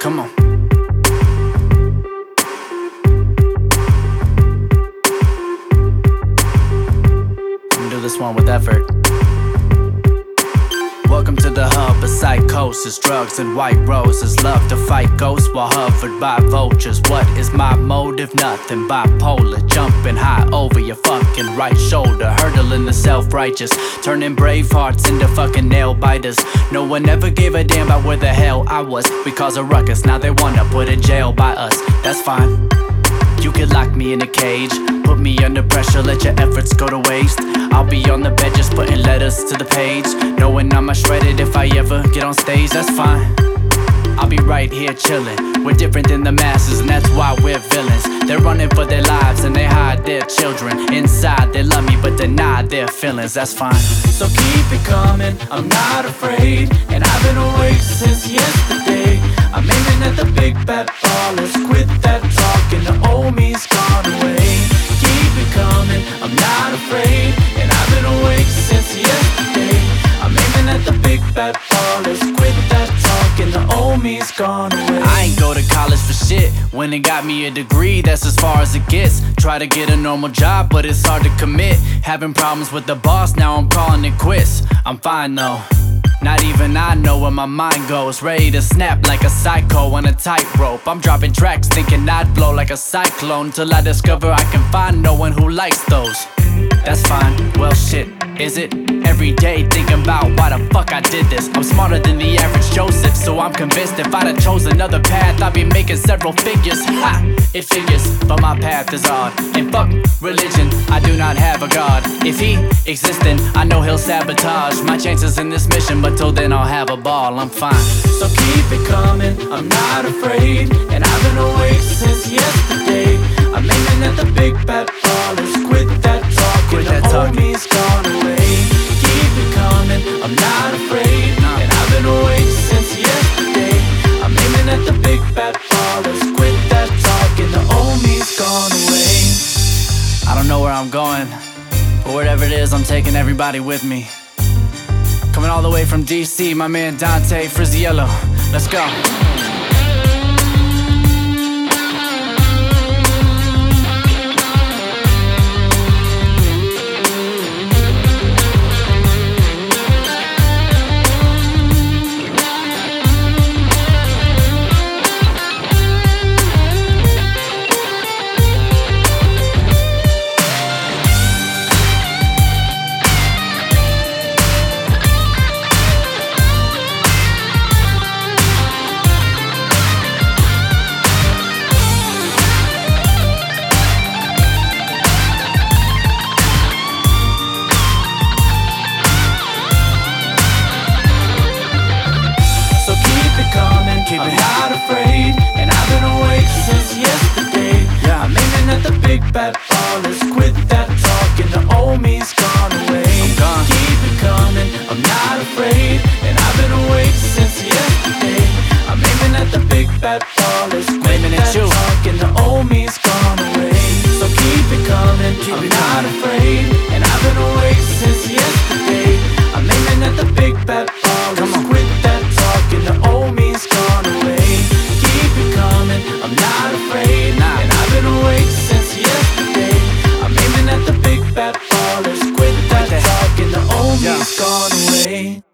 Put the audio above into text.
Come on. Do this one with effort. Welcome to the hub of psychosis, drugs and white roses. Love to fight ghosts while hovered by vultures. What is my motive? Nothing. Bipolar, jumping high over your fucking right shoulder, hurdling the self-righteous, turning brave hearts into fucking nail biters. No one ever gave a damn about where the hell I was. We cause a ruckus, now they wanna put in jail by us. That's fine. You could lock me in a cage, put me under pressure, let your efforts go to waste. I'll be on the bed just putting letters to the page, knowing I'm shredded if I ever get on stage. That's fine. I'll be right here chillin'. We're different than the masses and that's why we're villains. They're running for their lives and they hide their children. Inside they love me but deny their feelings. That's fine. So keep it coming, I'm not afraid. And I've been awake since yesterday. I'm aiming at the big bad ballers. Quit that talking, the old me's gone away. Keep it coming, I'm not afraid. And I've been awake since yesterday. I'm aiming at the big bad ballers. Quit that talking, the old me's gone away. I ain't go to college for shit. When it got me a degree, that's as far as it gets. Try to get a normal job, but it's hard to commit. Having problems with the boss, now I'm calling it quits. I'm fine though. Not even I know where my mind goes. Ready to snap like a psycho on a tightrope. I'm dropping tracks thinking I'd blow like a cyclone, till I discover I can find no one who likes those. That's fine, well shit, is it? Every day thinking about why the fuck I did this. I'm smarter than the average Joseph, so I'm convinced if I'd have chose another path, I'd be making several figures. Ha! It figures, but my path is odd. And fuck religion, I do not have a god. If he exists then I know he'll sabotage my chances in this mission, but till then I'll have a ball, I'm fine. So keep it coming, I'm not afraid. And I've been awake since yesterday. I'm aiming at the big bad ballers. Quit that talking, the old me's gone away. Keep it coming, I'm not afraid. And I've been awake since yesterday. I'm aiming at the big bad ballers. Quit that talking, the old me's gone away. I don't know where I'm going, but wherever it is, I'm taking everybody with me. Coming all the way from DC, my man Dante Friziello. Let's go. I'm not afraid, and I've been awake since yesterday. Yeah. I'm aiming at the big bad ballers. Quit that talking, the old me's gone away. I'm gone. Keep it coming, I'm not afraid. And I've been awake since yesterday. I'm aiming at the big bad ballers. Quit that talking, the old me's gone away. So keep it coming, I'm not afraid. And I've been awake since yesterday. I'm aiming at the big bad ballers. Quit that talking, the old me's gone away. Keep it coming, I'm not afraid. And I've been awake since yesterday. I'm aiming at the big bad ballers. Quit that talking, the old me's gone away.